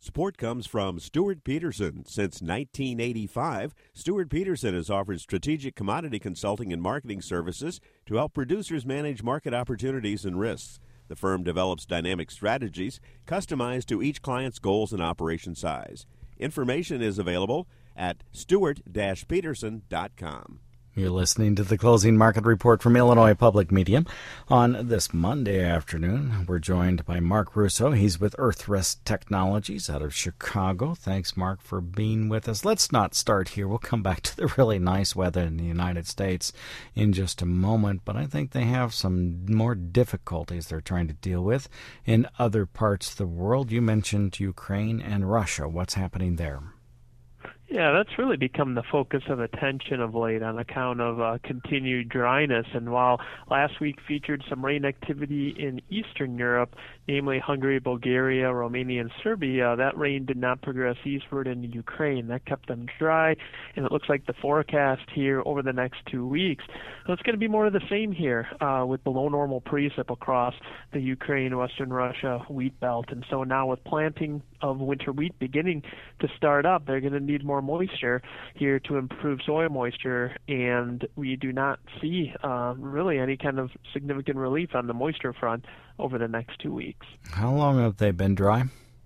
Support comes from Stuart Peterson. Since 1985, Stuart Peterson has offered strategic commodity consulting and marketing services to help producers manage market opportunities and risks. The firm develops dynamic strategies customized to each client's goals and operation size. Information is available at stewart-peterson.com. You're listening to the Closing Market Report from Illinois Public Media. On this Monday afternoon, we're joined by Mark Russo. He's with Earthrest Technologies out of Chicago. Thanks, Mark, for being with us. Let's not start here. We'll come back to the really nice weather in the United States in just a moment, but I think they have some more difficulties they're trying to deal with in other parts of the world. You mentioned Ukraine and Russia. What's happening there? Yeah, that's really become the focus of attention of late on account of continued dryness. And while last week featured some rain activity in Eastern Europe, namely Hungary, Bulgaria, Romania, and Serbia, that rain did not progress eastward into Ukraine. That kept them dry, and it looks like the forecast here over the next 2 weeks, so it's going to be more of the same here with below normal precip across the Ukraine, Western Russia wheat belt. And so now with planting of winter wheat beginning to start up, they're going to need more moisture here to improve soil moisture, and we do not see really any kind of significant relief on the moisture front over the next 2 weeks. How long have they been dry?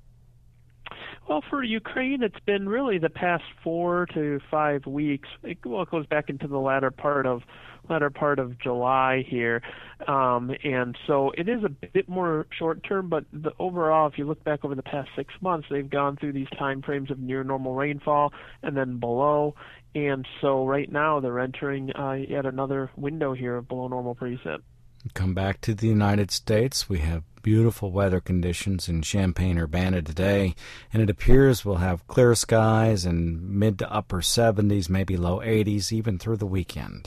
Well, for Ukraine, it's been really the past 4 to 5 weeks. It goes back into the latter part of July here, and so it is a bit more short term. But overall, if you look back over the past 6 months, they've gone through these time frames of near normal rainfall and then below. And so right now they're entering yet another window here of below normal precip. Come back to the United States. We have beautiful weather conditions in Champaign-Urbana today, and it appears we'll have clear skies and mid to upper 70s, maybe low 80s, even through the weekend.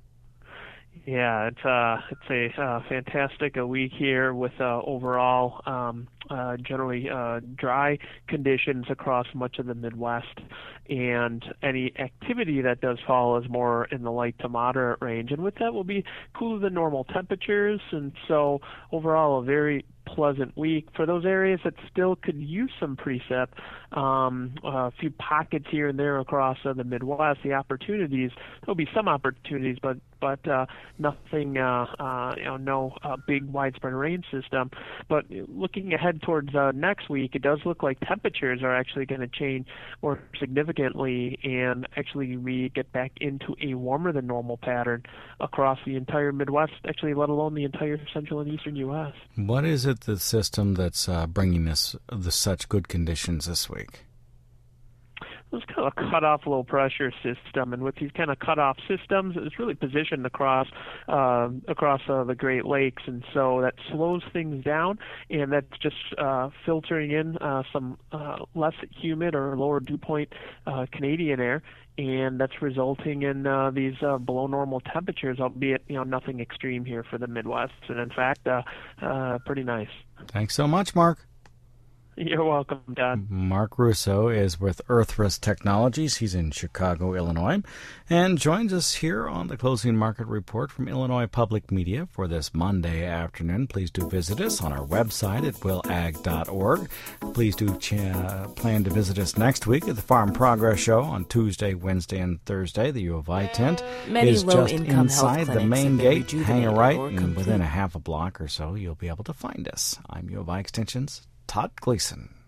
Yeah, it's a fantastic week here with overall generally dry conditions across much of the Midwest, and any activity that does fall is more in the light to moderate range. And with that will be cooler than normal temperatures, and so overall a very pleasant week for those areas that still could use some precip. A few pockets here and there across the Midwest. The opportunities, there'll be some opportunities, but nothing, no big widespread rain system. But looking ahead towards next week, it does look like temperatures are actually going to change more significantly, and actually we get back into a warmer than normal pattern across the entire Midwest, actually let alone the entire central and eastern U.S. What is it, the system that's bringing us such good conditions this week? It's kind of a cutoff low pressure system, and with these kind of cutoff systems, it's really positioned across the Great Lakes, and so that slows things down, and that's just filtering in some less humid or lower dew point Canadian air, and that's resulting in these below normal temperatures, albeit nothing extreme here for the Midwest, and in fact pretty nice. Thanks so much, Mark. You're welcome, Don. Mark Russo is with Earthrest Technologies. He's in Chicago, Illinois, and joins us here on the Closing Market Report from Illinois Public Media for this Monday afternoon. Please do visit us on our website at willag.org. Please do plan to visit us next week at the Farm Progress Show on Tuesday, Wednesday, and Thursday. The U of I tent is just inside the main gate. Hang a right, and within a half a block or so, you'll be able to find us. I'm U of I Extension's Todd Gleason.